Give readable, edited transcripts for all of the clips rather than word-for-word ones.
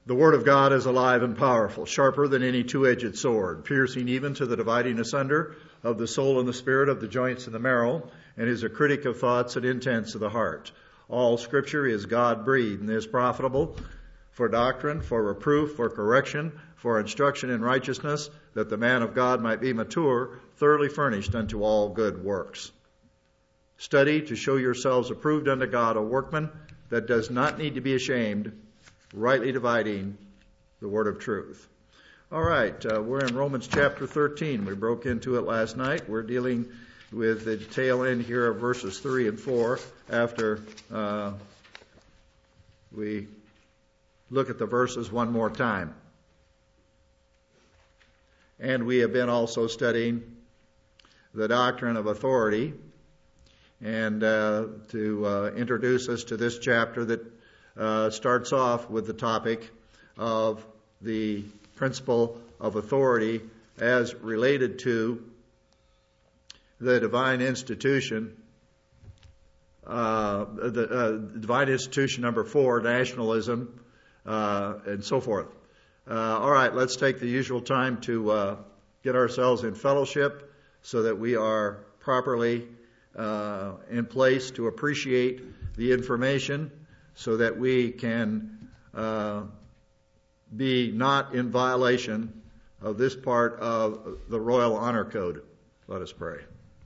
The Word of God is alive and powerful, sharper than any two-edged sword, piercing even to the dividing asunder of the soul and the spirit, of the joints and the marrow, and is a critic of thoughts and intents of the heart. All Scripture is God-breathed and is profitable for doctrine, for reproof, for correction, for instruction in righteousness, that the man of God might be mature, thoroughly furnished unto all good works. Study to show yourselves approved unto God, a workman that does not need to be ashamed, rightly dividing the word of truth. All right, we're in Romans chapter 13. We broke into it last night. We're dealing with the tail end here of verses 3 and 4 after we look at the verses one more time. And we have been also studying the doctrine of authority, and to introduce us to this chapter that starts off with the topic of the principle of authority as related to the divine institution, divine institution number 4, nationalism, and so forth. All right, let's take the usual time to get ourselves in fellowship so that we are properly in place to appreciate the information, so that we can be not in violation of this part of the Royal Honor Code. Let us pray.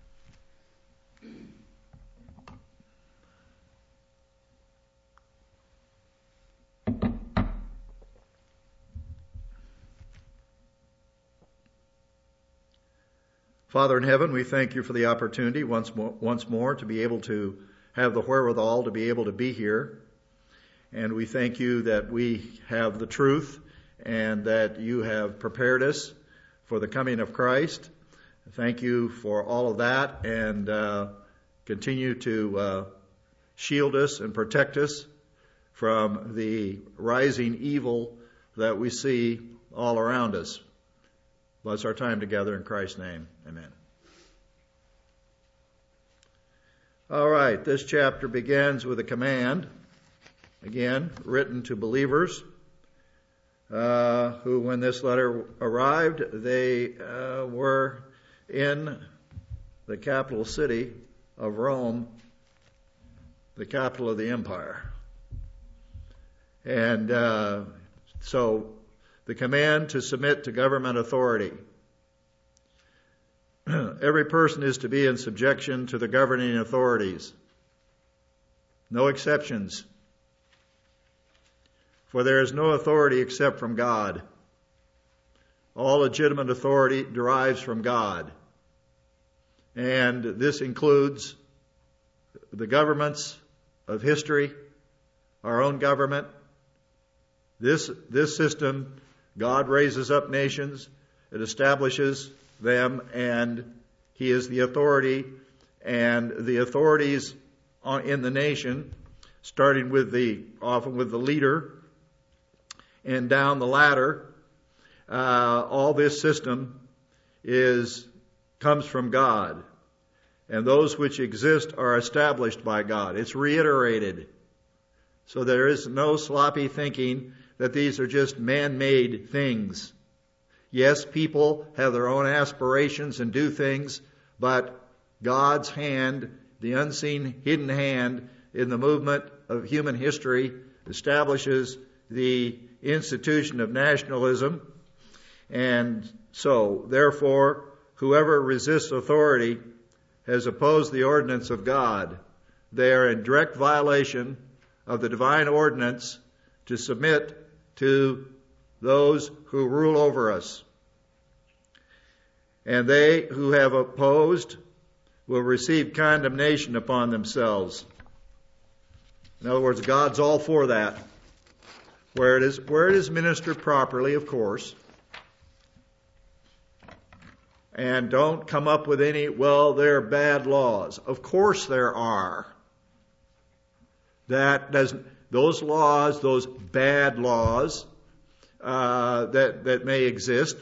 Father in heaven, we thank you for the opportunity once more to be able to have the wherewithal to be able to be here. And we thank you that we have the truth and that you have prepared us for the coming of Christ. Thank you for all of that, and continue to shield us and protect us from the rising evil that we see all around us. Bless our time together in Christ's name. Amen. All right, this chapter begins with a command, again, written to believers who, when this letter arrived, they were in the capital city of Rome, the capital of the empire. And so the command to submit to government authority. Every person is to be in subjection to the governing authorities. No exceptions. For there is no authority except from God. All legitimate authority derives from God. And this includes the governments of history, our own government. This system, God raises up nations, it establishes them, and He is the authority, and the authorities in the nation, starting often with the leader, and down the ladder, all this system comes from God. And those which exist are established by God. It's reiterated. So there is no sloppy thinking that these are just man-made things. Yes, people have their own aspirations and do things, but God's hand, the unseen, hidden hand in the movement of human history, establishes the institution of nationalism. And so, therefore, whoever resists authority has opposed the ordinance of God. They are in direct violation of the divine ordinance to submit to those who rule over us. And they who have opposed will receive condemnation upon themselves. In other words, God's all for that. Where it is ministered properly, of course. And don't come up with any, they're bad laws. Of course there are. Those laws, those bad laws that may exist,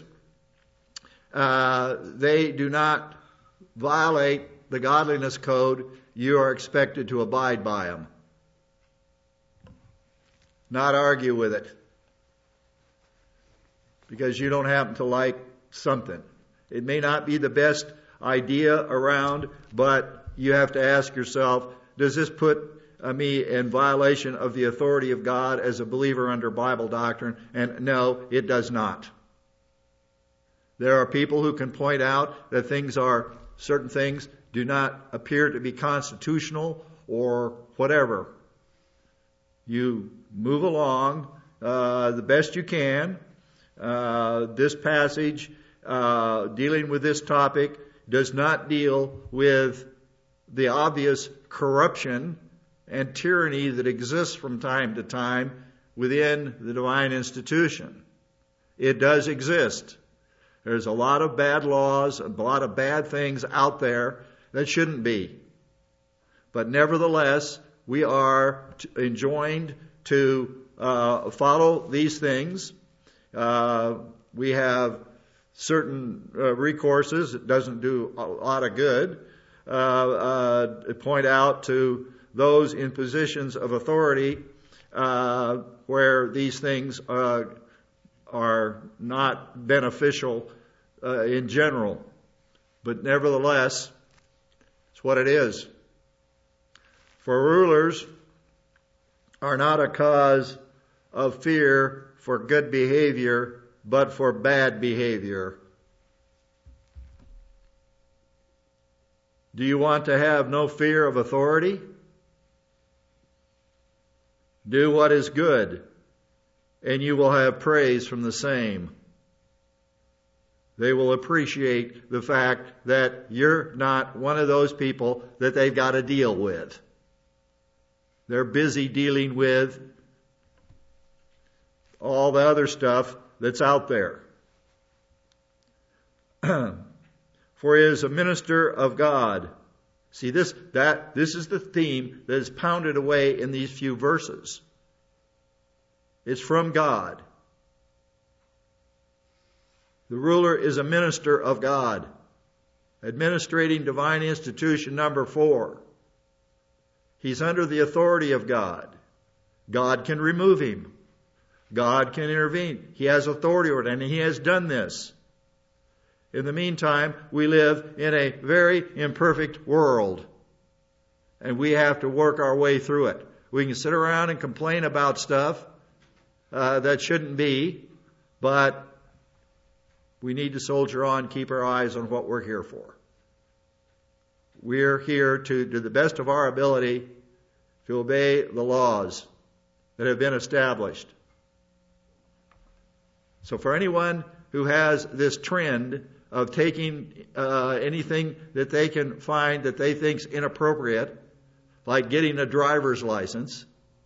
they do not violate the godliness code. You are expected to abide by them. Not argue with it. because you don't happen to like something. It may not be the best idea around, but you have to ask yourself, does this put me in violation of the authority of God as a believer under Bible doctrine? And no, it does not. There are people who can point out that certain things do not appear to be constitutional or whatever. You move along the best you can. This passage dealing with this topic does not deal with the obvious corruption and tyranny that exists from time to time within the divine institution. It does exist. There's a lot of bad laws, a lot of bad things out there that shouldn't be. But nevertheless, we are enjoined to follow these things. We have certain recourses. It doesn't do a lot of good. Point out to those in positions of authority where these things are not beneficial in general. But nevertheless, it's what it is. For rulers are not a cause of fear for good behavior, but for bad behavior. Do you want to have no fear of authority? Do what is good, and you will have praise from the same. They will appreciate the fact that you're not one of those people that they've got to deal with. They're busy dealing with all the other stuff that's out there. For he is a minister of God. See, this is the theme that is pounded away in these few verses. It's from God. The ruler is a minister of God. Administrating divine institution number 4. He's under the authority of God. God can remove him. God can intervene. He has authority over it, and he has done this. In the meantime, we live in a very imperfect world, and we have to work our way through it. We can sit around and complain about stuff that shouldn't be, but we need to soldier on, keep our eyes on what we're here for. We're here to the best of our ability to obey the laws that have been established. So for anyone who has this trend of taking anything that they can find that they think's inappropriate, like getting a driver's license,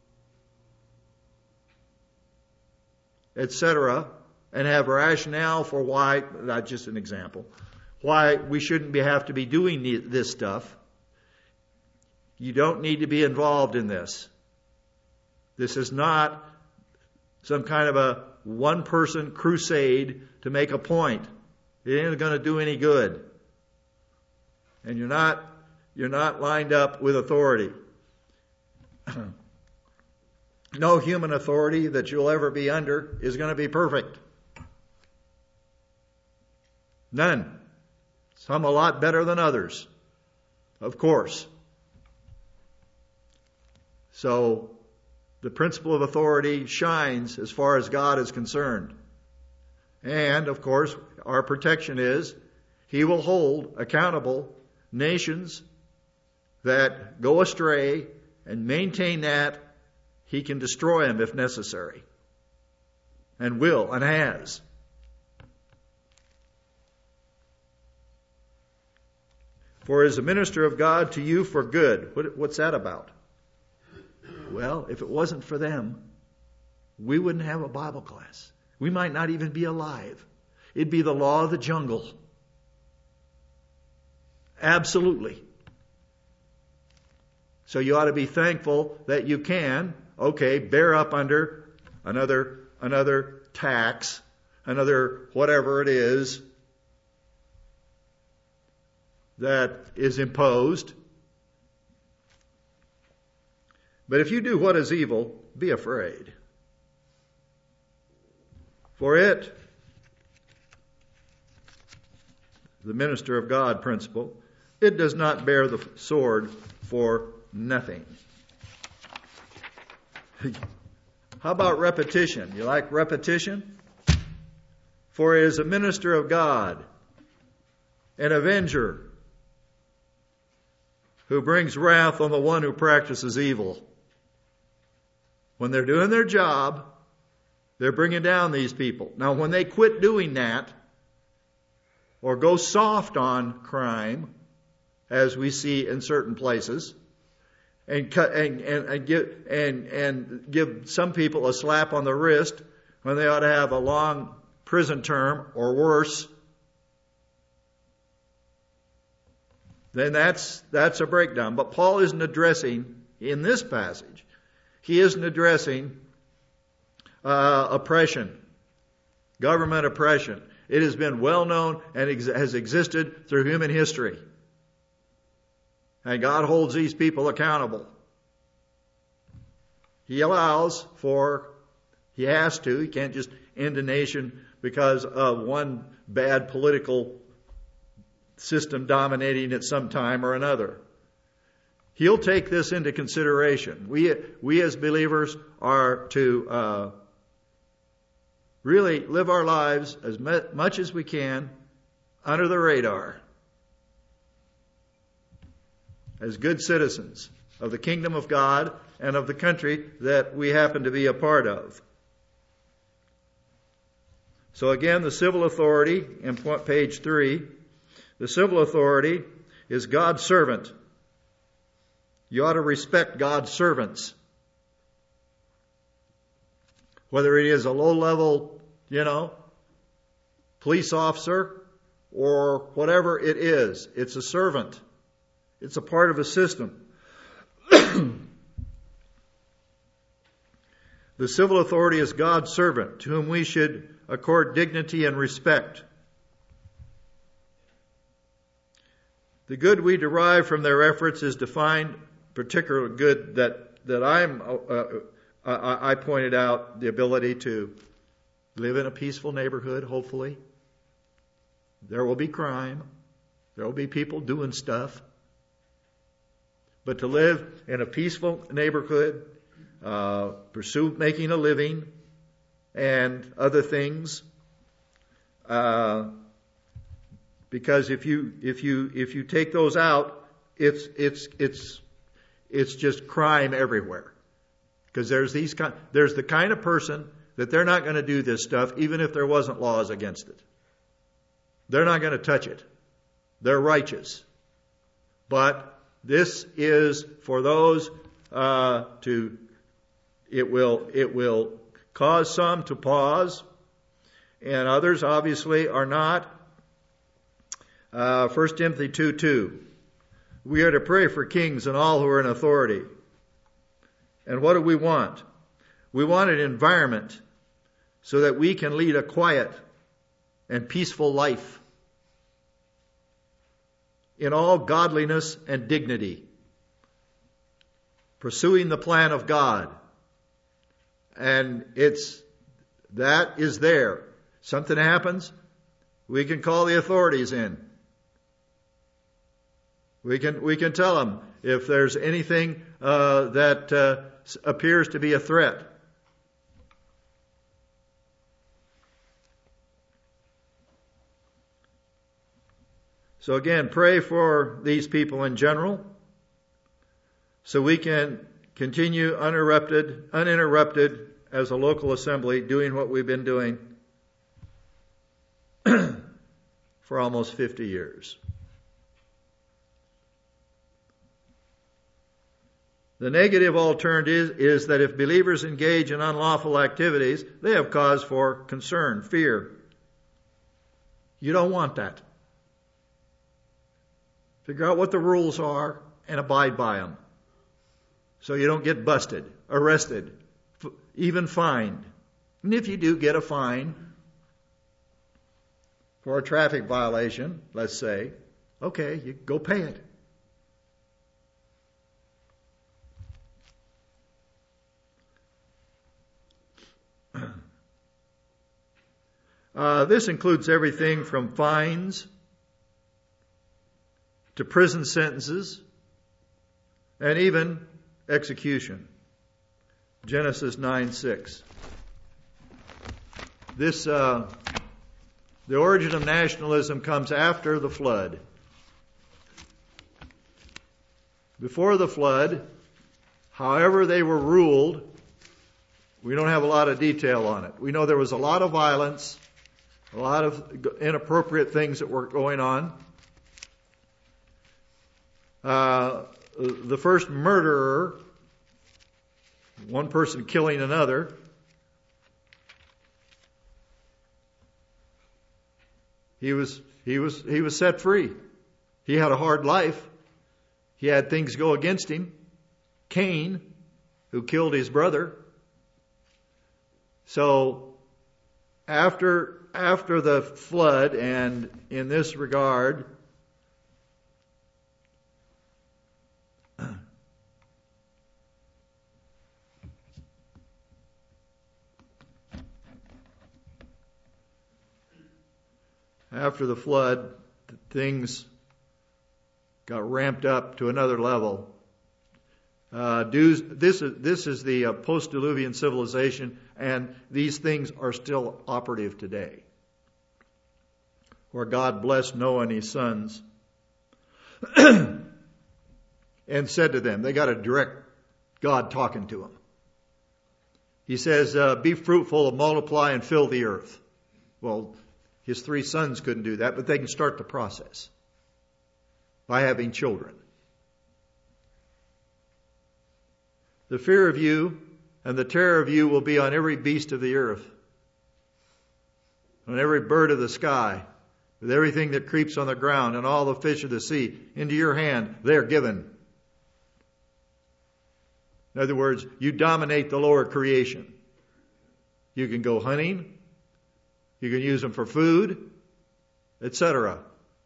etc., and have rationale for why, not just an example, why we shouldn't have to be doing this stuff. You don't need to be involved in this. This is not some kind of a one-person crusade to make a point. It ain't going to do any good. And you're not lined up with authority. No human authority that you'll ever be under is going to be perfect. None. Some a lot better than others, of course. So the principle of authority shines as far as God is concerned. And, of course, our protection is he will hold accountable nations that go astray and maintain that. He can destroy them if necessary. And will and has. For as a minister of God to you for good. What's that about? Well, if it wasn't for them, we wouldn't have a Bible class. We might not even be alive. It'd be the law of the jungle. Absolutely. So you ought to be thankful that you can, bear up under another tax, another whatever it is that is imposed. But if you do what is evil, be afraid. For it the minister of God principle, it does not bear the sword for nothing. How about repetition? You like repetition? For he is a minister of God, an avenger, who brings wrath on the one who practices evil. When they're doing their job, they're bringing down these people. Now, when they quit doing that, or go soft on crime, as we see in certain places, and give some people a slap on the wrist when they ought to have a long prison term or worse, then that's a breakdown. But Paul isn't addressing, in this passage, he isn't addressing oppression, government oppression. It has been well known and has existed through human history. And God holds these people accountable. He allows for, he has to, he can't just end a nation because of one bad political system dominating at some time or another. He'll take this into consideration. We as believers are to really live our lives as much as we can under the radar, as good citizens of the kingdom of God and of the country that we happen to be a part of. So again, the civil authority, in page 3, the civil authority is God's servant. You ought to respect God's servants. Whether it is a low-level, police officer or whatever it is, it's a servant. It's a part of a system. The civil authority is God's servant, to whom we should accord dignity and respect. The good we derive from their efforts is defined, particular good that I pointed out, the ability to live in a peaceful neighborhood, hopefully. There will be crime. There will be people doing stuff. But to live in a peaceful neighborhood, pursue making a living and other things, because if you take those out, it's just crime everywhere. Because there's the kind of person that they're not going to do this stuff even if there wasn't laws against it. They're not going to touch it. They're righteous. But this is for those it will cause some to pause, and others obviously are not. 1 Timothy 2:2. We are to pray for kings and all who are in authority. And what do we want? We want an environment so that we can lead a quiet and peaceful life in all godliness and dignity, pursuing the plan of God. And that is there. Something happens, we can call the authorities in. We can tell them if there's anything that appears to be a threat. So again, pray for these people in general, so we can continue uninterrupted as a local assembly, doing what we've been doing for almost 50 years. The negative alternative is that if believers engage in unlawful activities, they have cause for concern, fear. You don't want that. Figure out what the rules are and abide by them, so you don't get busted, arrested, even fined. And if you do get a fine for a traffic violation, let's say, okay, you go pay it. This includes everything from fines to prison sentences, and even execution. Genesis 9:6. The origin of nationalism comes after the flood. Before the flood, however they were ruled, we don't have a lot of detail on it. We know there was a lot of violence, a lot of inappropriate things that were going on. The first murderer, one person killing another, he was set free. He had a hard life. He had things go against him. Cain, who killed his brother. So after the flood, and in this regard, after the flood, things got ramped up to another level. This is the post-diluvian civilization, and these things are still operative today. Where God blessed Noah and his sons and said to them, they got a direct God talking to them. He says, be fruitful and multiply and fill the earth. Well, his 3 sons couldn't do that, but they can start the process by having children. The fear of you and the terror of you will be on every beast of the earth, on every bird of the sky, with everything that creeps on the ground, and all the fish of the sea. Into your hand they are given. In other words, you dominate the lower creation. You can go hunting. You can use them for food, etc.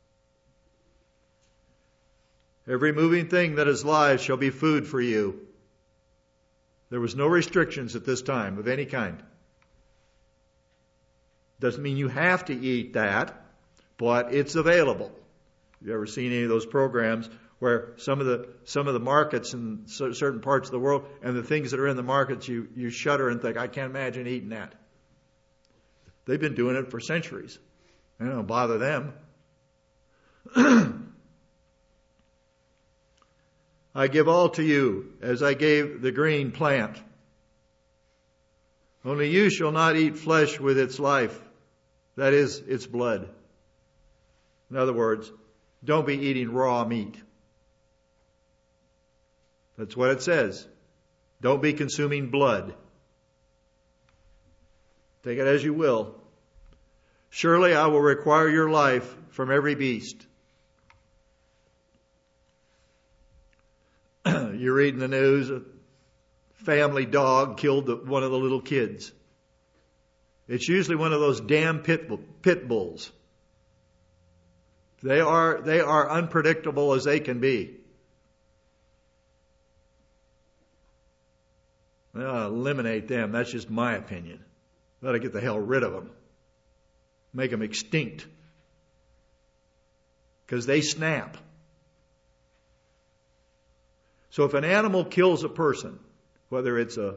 Every moving thing that is live shall be food for you. There was no restrictions at this time of any kind. Doesn't mean you have to eat that, but it's available. You ever seen any of those programs where some of the markets in certain parts of the world, and the things that are in the markets, you shudder and think, I can't imagine eating that. They've been doing it for centuries. I don't bother them. I give all to you as I gave the green plant. Only you shall not eat flesh with its life, that is, its blood. In other words, don't be eating raw meat. That's what it says. Don't be consuming blood. Take it as you will. Surely I will require your life from every beast. You read in the news, a family dog killed one of the little kids. It's usually one of those damn pit bulls. They are unpredictable as they can be. Eliminate them. That's just my opinion. Let us get the hell rid of them. Make them extinct. Because they snap. So if an animal kills a person, whether it's a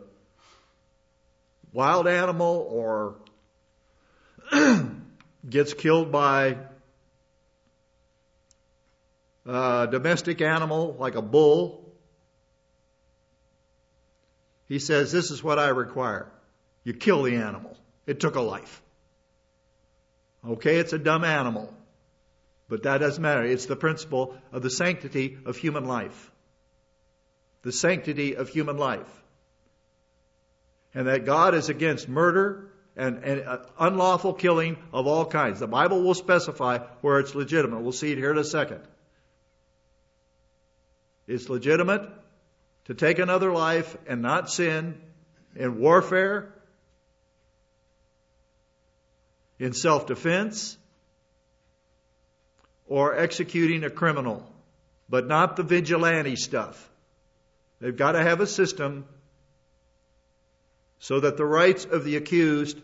wild animal or gets killed by a domestic animal like a bull, he says, this is what I require. You kill the animal. It took a life. Okay, it's a dumb animal. But that doesn't matter. It's the principle of the sanctity of human life. The sanctity of human life. And that God is against murder and unlawful killing of all kinds. The Bible will specify where it's legitimate. We'll see it here in a second. It's legitimate to take another life and not sin in warfare, in self-defense, or executing a criminal, but not the vigilante stuff. They've got to have a system so that the rights of the accused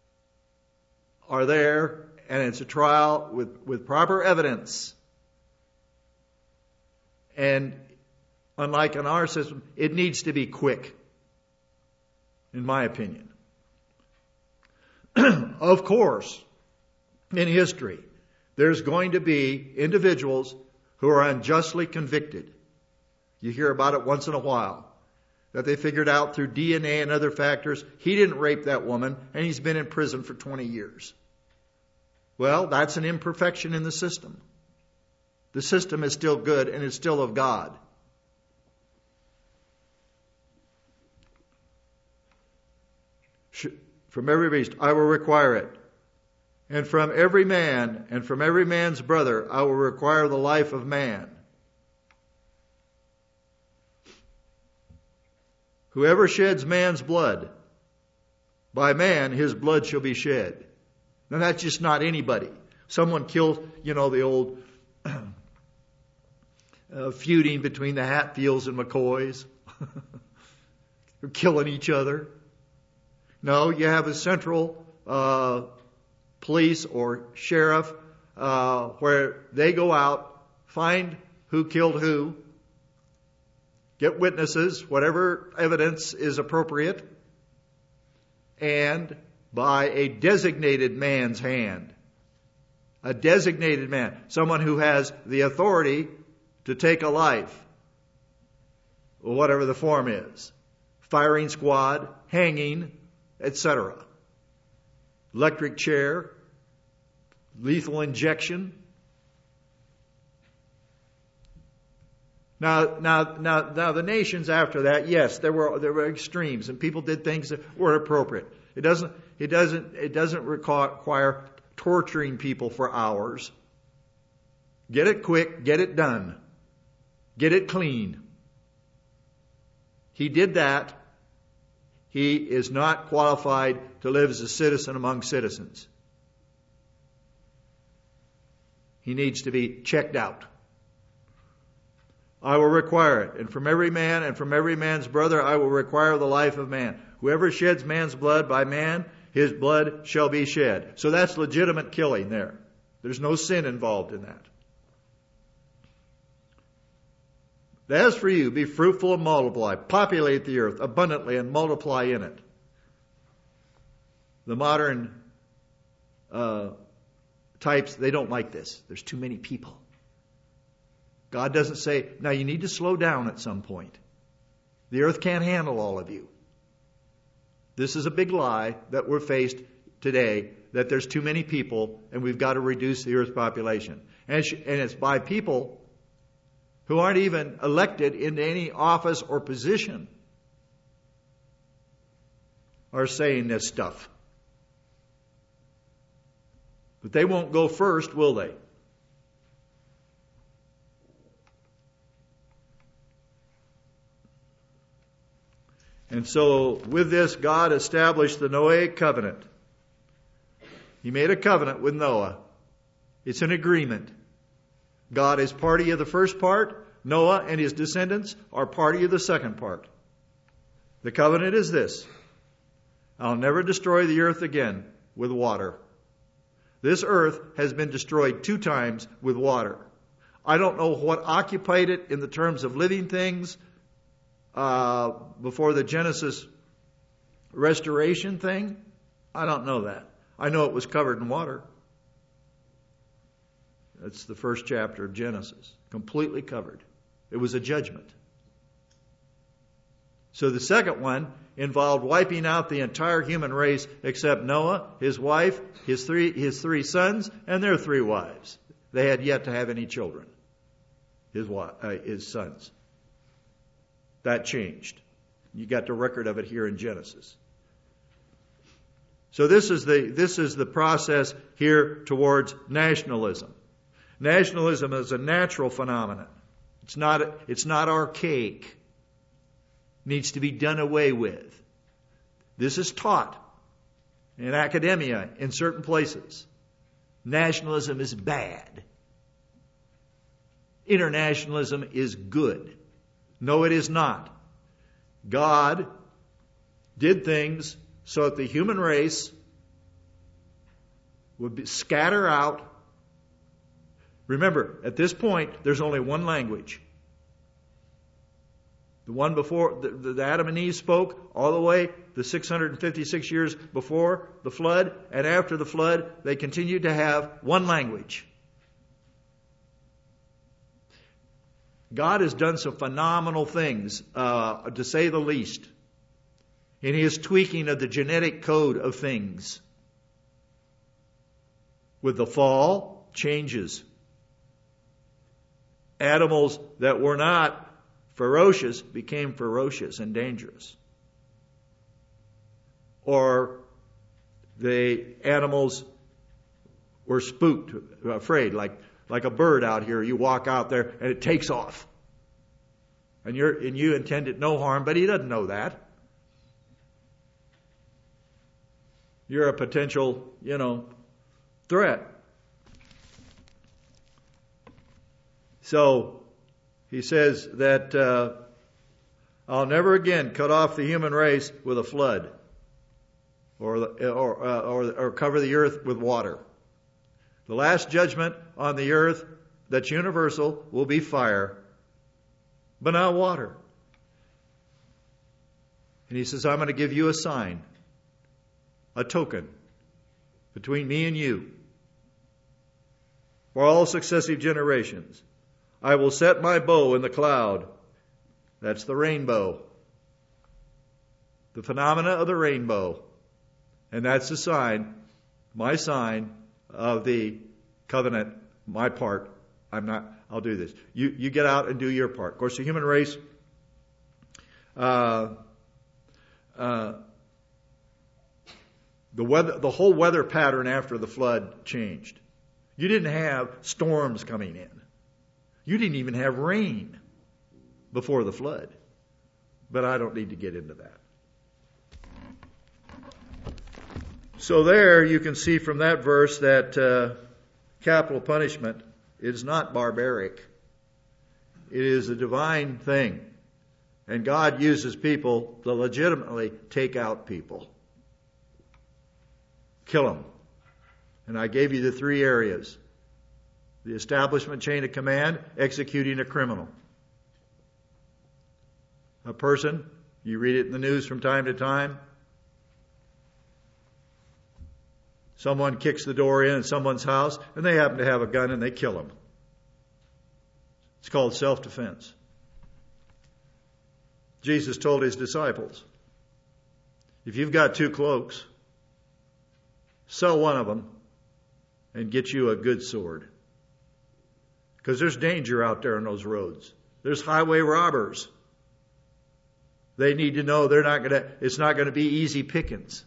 are there, and it's a trial with proper evidence. And unlike in our system, it needs to be quick, in my opinion. Of course, in history, there's going to be individuals who are unjustly convicted. You hear about it once in a while. That they figured out through DNA and other factors, he didn't rape that woman, and he's been in prison for 20 years. Well, that's an imperfection in the system. The system is still good, and it's still of God. From every beast I will require it. And from every man, and from every man's brother, I will require the life of man. Whoever sheds man's blood, by man his blood shall be shed. Now that's just not anybody. Someone killed, the old feuding between the Hatfields and McCoys. They're killing each other. No, you have a central police or sheriff where they go out, find who killed who, get witnesses, whatever evidence is appropriate, and by a designated man's hand. A designated man. Someone who has the authority to take a life. Whatever the form is. Firing squad, hanging, etc. Electric chair, lethal injection. Now, the nations after that, yes, there were extremes, and people did things that were appropriate. It doesn't require torturing people for hours. Get it quick, get it done, get it clean. He did that. He is not qualified to live as a citizen among citizens. He needs to be checked out. I will require it. And from every man and from every man's brother I will require the life of man. Whoever sheds man's blood, by man his blood shall be shed. So that's legitimate killing there. There's no sin involved in that. As for you, be fruitful and multiply. Populate the earth abundantly and multiply in it. The modern types, they don't like this. There's too many people. God doesn't say, now you need to slow down at some point. The earth can't handle all of you. This is a big lie that we're faced today, that there's too many people and we've got to reduce the earth's population. And it's by people who aren't even elected into any office or position are saying this stuff. But they won't go first, will they? And so with this, God established the Noahic covenant. He made a covenant with Noah. It's an agreement. God is party of the first part. Noah and his descendants are party of the second part. The covenant is this: I'll never destroy the earth again with water. This earth has been destroyed 2 times with water. I don't know what occupied it in the terms of living things before the Genesis restoration thing. I don't know that. I know it was covered in water. That's the first chapter of Genesis. Completely covered. It was a judgment. So the second one involved wiping out the entire human race except Noah, his wife, his three sons, and their 3 wives. They had yet to have any children. His sons. That changed. You got the record of it here in Genesis. So this is the process here towards nationalism. Nationalism is a natural phenomenon. It's not archaic. It needs to be done away with. This is taught in academia in certain places. Nationalism is bad. Internationalism is good. No, it is not. God did things so that the human race would scatter out. Remember, at this point, there's only one language. The one before the Adam and Eve spoke all the way the 656 years before the flood, and after the flood, they continued to have one language. God has done some phenomenal things, to say the least, in His tweaking of the genetic code of things. With the fall, changes. Animals that were not ferocious became ferocious and dangerous. Or the animals were spooked, afraid, like a bird out here. You walk out there and it takes off. And you intend it no harm, but he doesn't know that. You're a potential, threat. So he says that I'll never again cut off the human race with a flood, or cover the earth with water. The last judgment on the earth that's universal will be fire, but not water. And he says, I'm going to give you a sign, a token between me and you for all successive generations. I will set my bow in the cloud. That's the rainbow. The phenomena of the rainbow. And that's the sign, my sign of the covenant, my part. I'll do this. You get out and do your part. Of course, the human race, the whole weather pattern after the flood changed. You didn't have storms coming in. You didn't even have rain before the flood. But I don't need to get into that. So there you can see from that verse that capital punishment is not barbaric. It is a divine thing. And God uses people to legitimately take out people. Kill them. And I gave you the three areas. The establishment chain of command, executing a criminal. A person, you read it in the news from time to time. Someone kicks the door in someone's house and they happen to have a gun and they kill them. It's called self-defense. Jesus told his disciples, if you've got 2 cloaks, sell one of them and get you a good sword. Because there's danger out there on those roads. There's highway robbers. They need to know it's not going to be easy pickings.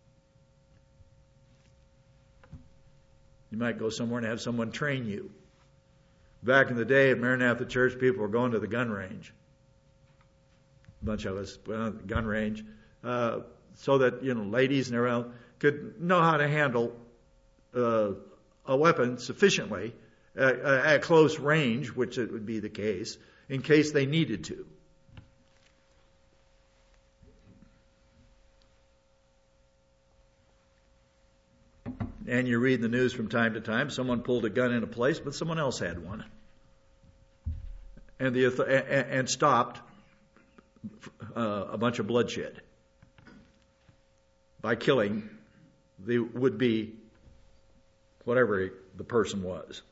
You might go somewhere and have someone train you. Back in the day at Maranatha Church, people were going to the gun range. A bunch of us went to the gun range so that ladies and everyone could know how to handle a weapon sufficiently at close range, which it would be the case, in case they needed to. And you read the news from time to time, someone pulled a gun in a place, but someone else had one. And stopped a bunch of bloodshed by killing the would-be whatever the person was.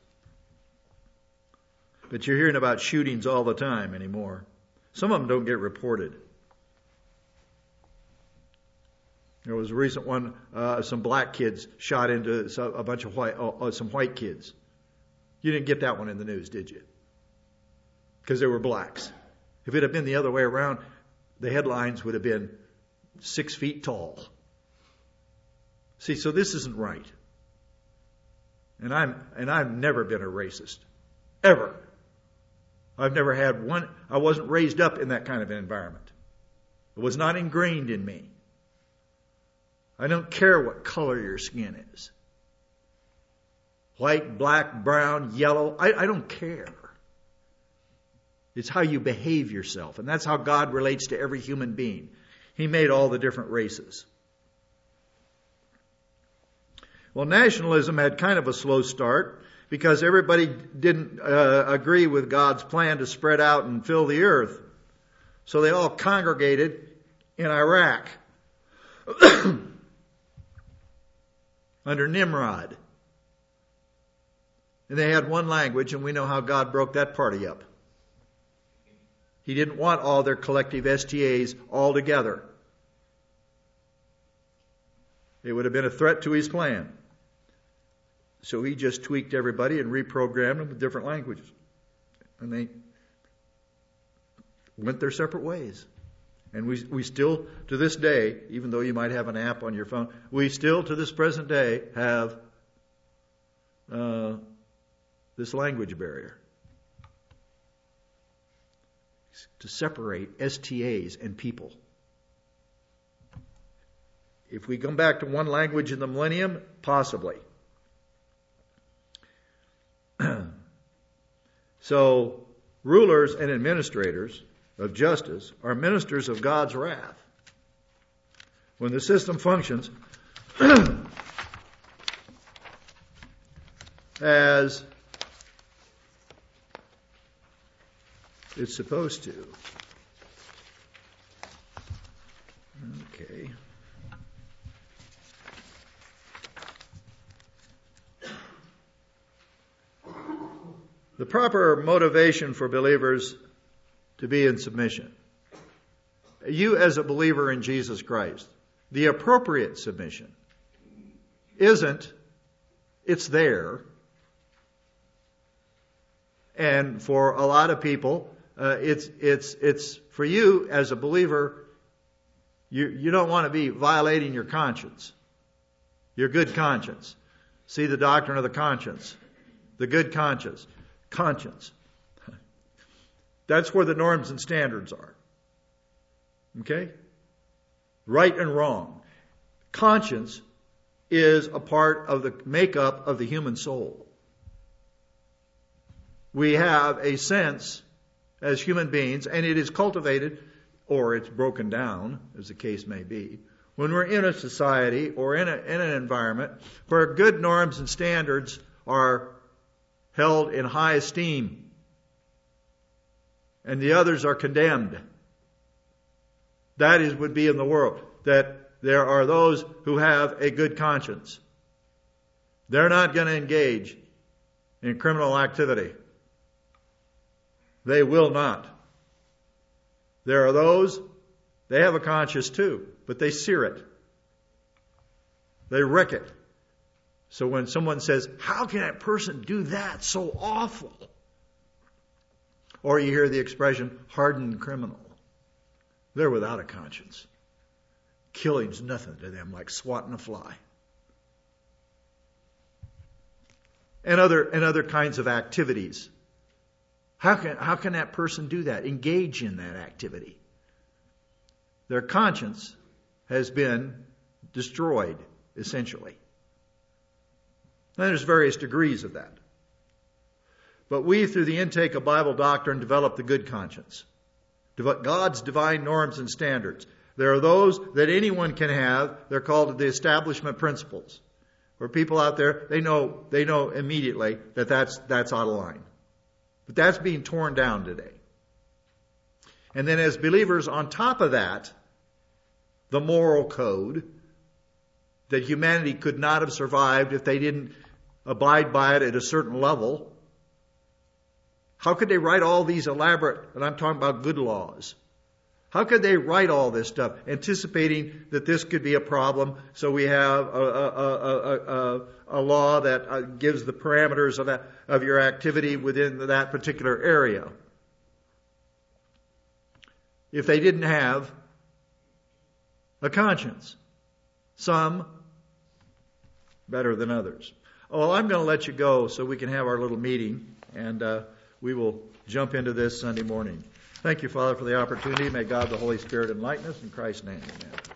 But you're hearing about shootings all the time anymore. Some of them don't get reported. There was a recent one, some black kids shot into a bunch of some white kids. You didn't get that one in the news, did you? Because they were blacks. If it had been the other way around, the headlines would have been 6 feet tall. See, so this isn't right. And I've never been a racist. Ever. I've never had one. I wasn't raised up in that kind of environment. It was not ingrained in me. I don't care what color your skin is. White, black, brown, yellow. I don't care. It's how you behave yourself. And that's how God relates to every human being. He made all the different races. Well, nationalism had kind of a slow start because everybody didn't agree with God's plan to spread out and fill the earth. So they all congregated in Iraq under Nimrod. And they had one language, and we know how God broke that party up. He didn't want all their collective STAs all together. It would have been a threat to his plan. So he just tweaked everybody and reprogrammed them with different languages. And they went their separate ways. And we still, to this day, even though you might have an app on your phone, we still, to this present day, have this language barrier to separate STAs and people. If we come back to one language in the millennium, possibly. So, rulers and administrators of justice are ministers of God's wrath. When the system functions as it's supposed to. Okay. The proper motivation for believers to be in submission. You as a believer in Jesus Christ, the appropriate submission isn't, it's there. And for a lot of people, it's for you as a believer, you don't want to be violating your conscience, your good conscience. See the doctrine of the conscience, the good conscience. Conscience. That's where the norms and standards are. Okay? Right and wrong. Conscience is a part of the makeup of the human soul. We have a sense as human beings, and it is cultivated, or it's broken down, as the case may be, when we're in a society or in an environment where good norms and standards are held in high esteem, and the others are condemned. That would be in the world, that there are those who have a good conscience. They're not going to engage in criminal activity. They will not. There are those, they have a conscience too, but they sear it. They wreck it. So when someone says, how can that person do that so awful? Or you hear the expression, hardened criminal. They're without a conscience. Killing's nothing to them, like swatting a fly. And other kinds of activities. How can that person do that? Engage in that activity. Their conscience has been destroyed, essentially. And there's various degrees of that. But we, through the intake of Bible doctrine, develop the good conscience. God's divine norms and standards. There are those that anyone can have. They're called the establishment principles. Where people out there, they know immediately that that's out of line. But that's being torn down today. And then as believers, on top of that, the moral code that humanity could not have survived if they didn't abide by it at a certain level. How could they write all these elaborate, and I'm talking about good laws? How could they write all this stuff, anticipating that this could be a problem? So we have a law that gives the parameters of your activity within that particular area. If they didn't have a conscience, some better than others. Oh, well, I'm going to let you go so we can have our little meeting, and we will jump into this Sunday morning. Thank you, Father, for the opportunity. May God the Holy Spirit enlighten us. In Christ's name, amen.